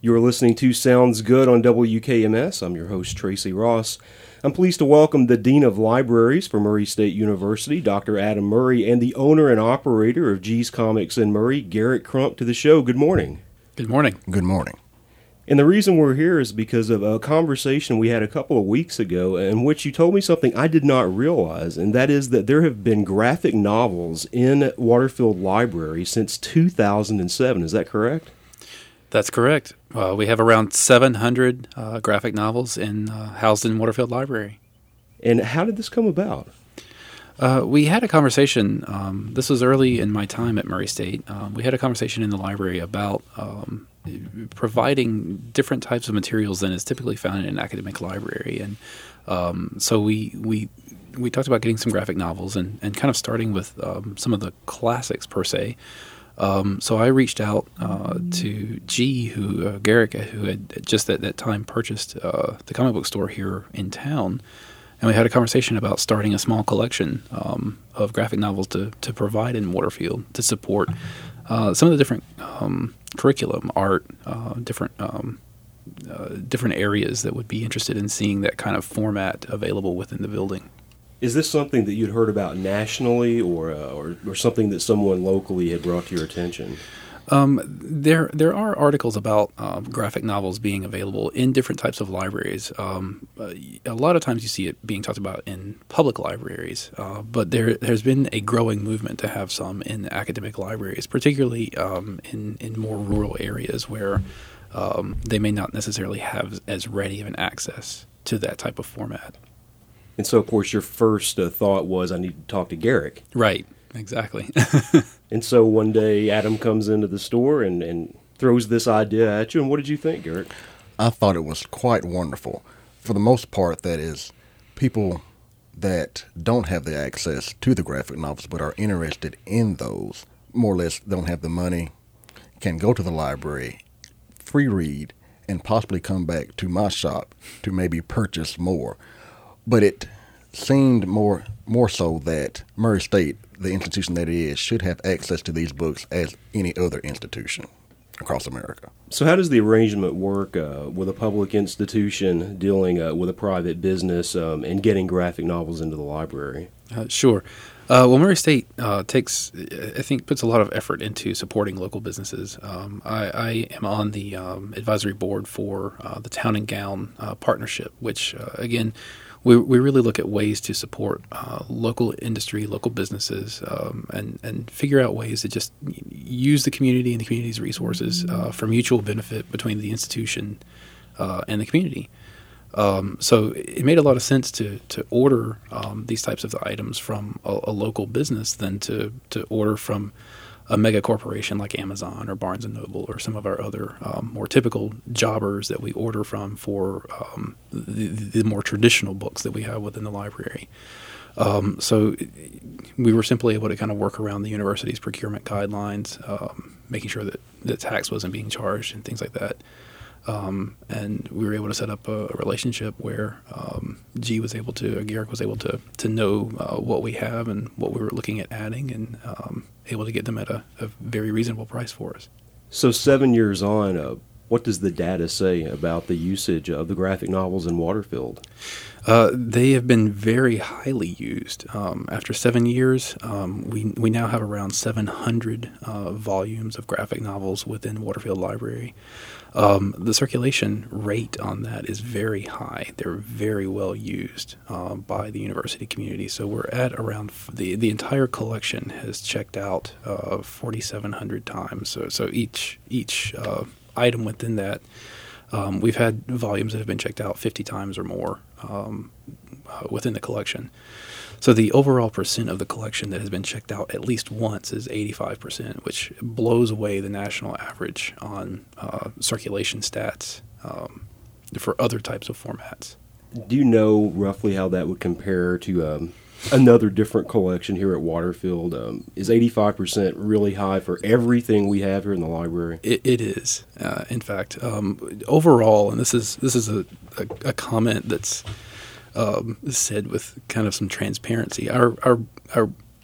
You're listening to Sounds Good on WKMS. I'm your host, Tracy Ross. I'm pleased to welcome the Dean of Libraries for Murray State University, Dr. Adam Murray, and the owner and operator of Gee's Comics in Murray, Garrett Crump, to the show. Good morning. Good morning. Good morning. And the reason we're here is because of a conversation we had a couple of weeks ago in which you told me something I did not realize, and that is that there have been graphic novels in Waterfield Library since 2007. Is that correct? That's correct. We have around 700 graphic novels housed in Waterfield Library. And how did this come about? We had a conversation, this was early in my time at Murray State. We had a conversation in the library about providing different types of materials than is typically found in an academic library. And so we talked about getting some graphic novels and kind of starting with some of the classics per se. So I reached out to G, Garrick, who had just at that time purchased the comic book store here in town, and we had a conversation about starting a small collection of graphic novels to provide in Waterfield to support some of the different curriculum, art, different areas that would be interested in seeing that kind of format available within the building. Is this something that you'd heard about nationally or something that someone locally had brought to your attention? There are articles about graphic novels being available in different types of libraries. A lot of times you see it being talked about in public libraries, but there's been a growing movement to have some in academic libraries, particularly in more rural areas where they may not necessarily have as ready of an access to that type of format. And so, of course, your first thought was, I need to talk to Garrick. Right, exactly. And so one day, Adam comes into the store and throws this idea at you. And what did you think, Garrick? I thought it was quite wonderful. For the most part, that is, people that don't have the access to the graphic novels but are interested in those, more or less don't have the money, can go to the library, free read, and possibly come back to my shop to maybe purchase more. But it seemed more so that Murray State, the institution that it is, should have access to these books as any other institution across America. So how does the arrangement work with a public institution dealing with a private business and getting graphic novels into the library? Sure. Well, Murray State puts a lot of effort into supporting local businesses. I am on the advisory board for the Town and Gown partnership, which, again, we really look at ways to support local industry, local businesses, and figure out ways to just use the community and the community's resources for mutual benefit between the institution and the community. So it made a lot of sense to order these types of items from a local business than to order from a mega corporation like Amazon or Barnes & Noble or some of our other more typical jobbers that we order from for the more traditional books that we have within the library. So we were simply able to kind of work around the university's procurement guidelines, making sure that tax wasn't being charged and things like that. And we were able to set up a relationship where Garrick was able to know what we have and what we were looking at adding, and able to get them at a very reasonable price for us. So 7 years on, what does the data say about the usage of the graphic novels in Waterfield? They have been very highly used. After 7 years, we now have around 700 volumes of graphic novels within Waterfield Library. The circulation rate on that is very high. They're very well used by the university community. So we're at around the entire collection has checked out 4,700 times. So each item within that, we've had volumes that have been checked out 50 times or more within the collection. So the overall percent of the collection that has been checked out at least once is 85%, which blows away the national average on circulation stats for other types of formats. Do you know roughly how that would compare to another different collection here at Waterfield? Is 85% really high for everything we have here in the library? It is, in fact. Overall, and this is a comment that's said with kind of some transparency. Our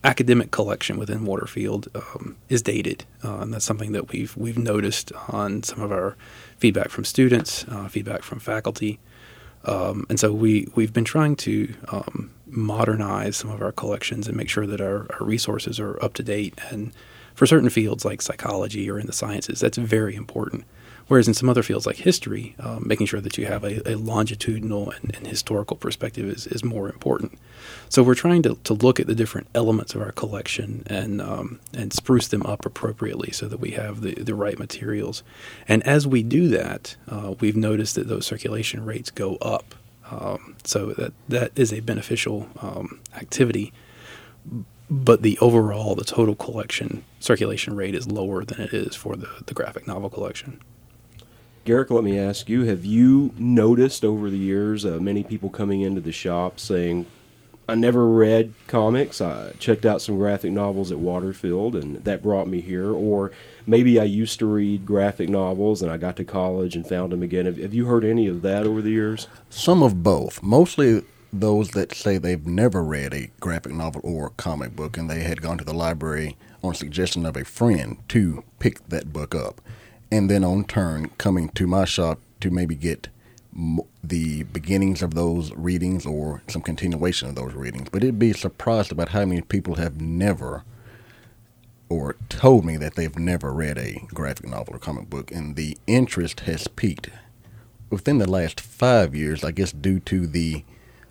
academic collection within Waterfield is dated, and that's something that we've noticed on some of our feedback from students, feedback from faculty, and so we've been trying to modernize some of our collections and make sure that our resources are up to date. And for certain fields like psychology or in the sciences, that's very important. Whereas in some other fields like history, making sure that you have a longitudinal and historical perspective is more important. So we're trying to look at the different elements of our collection and spruce them up appropriately so that we have the right materials. And as we do that, we've noticed that those circulation rates go up. So that is a beneficial activity. But the total collection circulation rate is lower than it is for the graphic novel collection. Garrick, let me ask you, have you noticed over the years many people coming into the shop saying, I never read comics, I checked out some graphic novels at Waterfield and that brought me here, or maybe I used to read graphic novels and I got to college and found them again. Have you heard any of that over the years? Some of both. Mostly those that say they've never read a graphic novel or comic book and they had gone to the library on suggestion of a friend to pick that book up. And then on turn, coming to my shop to maybe get the beginnings of those readings or some continuation of those readings. But it'd be surprised about how many people have never or told me that they've never read a graphic novel or comic book. And the interest has peaked within the last 5 years, I guess, due to the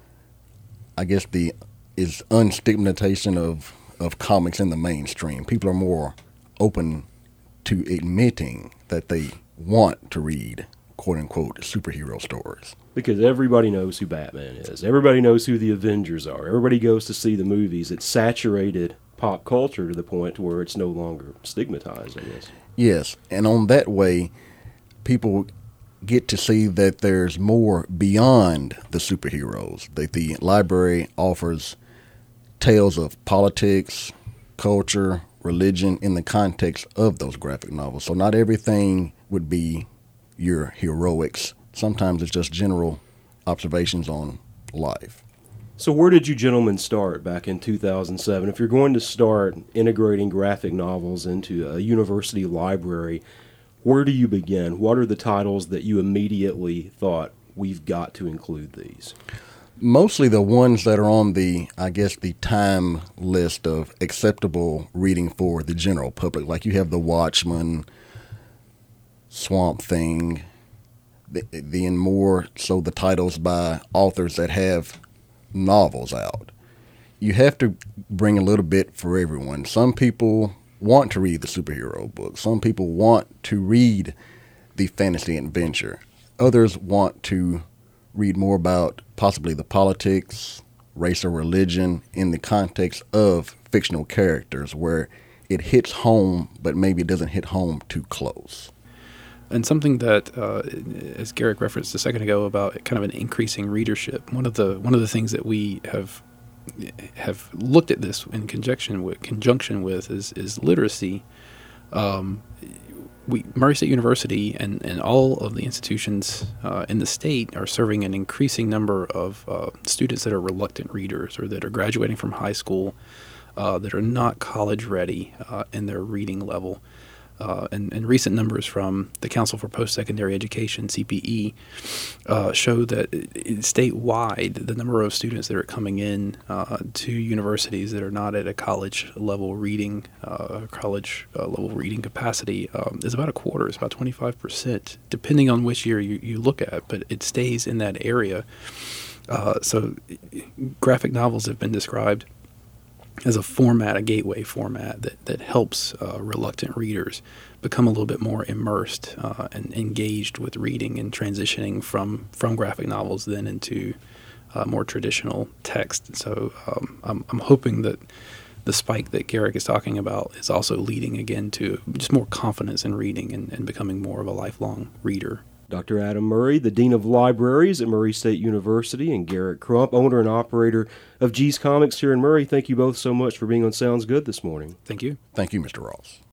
unstigmatization of comics in the mainstream. People are more open to admitting that they want to read, quote-unquote, superhero stories. Because everybody knows who Batman is. Everybody knows who the Avengers are. Everybody goes to see the movies. It's saturated pop culture to the point where it's no longer stigmatized, I guess. Yes, and on that way, people get to see that there's more beyond the superheroes. That the library offers tales of politics, culture, religion in the context of those graphic novels. So not everything would be your heroics. Sometimes it's just general observations on life. So where did you gentlemen start back in 2007? If you're going to start integrating graphic novels into a university library, where do you begin? What are the titles that you immediately thought, we've got to include these? Mostly the ones that are on the time list of acceptable reading for the general public. Like you have The Watchmen, Swamp Thing, then more so the titles by authors that have novels out. You have to bring a little bit for everyone. Some people want to read the superhero book. Some people want to read the fantasy adventure. Others want to read more about possibly the politics, race, or religion in the context of fictional characters where it hits home, but maybe it doesn't hit home too close. And something that, as Garrick referenced a second ago about kind of an increasing readership, one of the things that we have looked at this in conjunction with is literacy. Murray State University and all of the institutions in the state are serving an increasing number of students that are reluctant readers or that are graduating from high school that are not college ready in their reading level. And recent numbers from the Council for Post-Secondary Education, CPE, show that statewide, the number of students that are coming in to universities that are not at a college level reading capacity is about a quarter. It's about 25%, depending on which year you look at, but it stays in that area. So graphic novels have been described as a gateway format that helps reluctant readers become a little bit more immersed and engaged with reading and transitioning from graphic novels then into more traditional text. So I'm hoping that the spike that Garrick is talking about is also leading again to just more confidence in reading and becoming more of a lifelong reader. Dr. Adam Murray, the Dean of Libraries at Murray State University, and Garrick Crump, owner and operator of G's Comics here in Murray. Thank you both so much for being on Sounds Good this morning. Thank you. Thank you, Mr. Ross.